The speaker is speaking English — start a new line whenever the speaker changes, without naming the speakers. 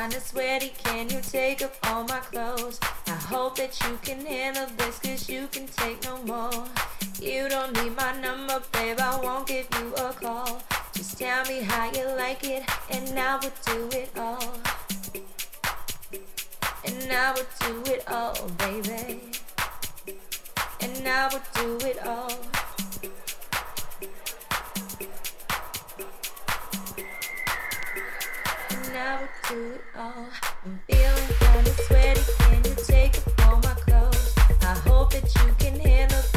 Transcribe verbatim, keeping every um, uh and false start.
kinda sweaty, can you take off all my clothes? I hope that you can handle this, cause you can take no more. You don't need my number, babe, I won't give you a call. Just tell me how you like it, and I would do it all. And I would do it all, baby. And I would do it all. And I would do it all. I'm feeling kinda sweaty, can you take off all my clothes? I hope that you can handle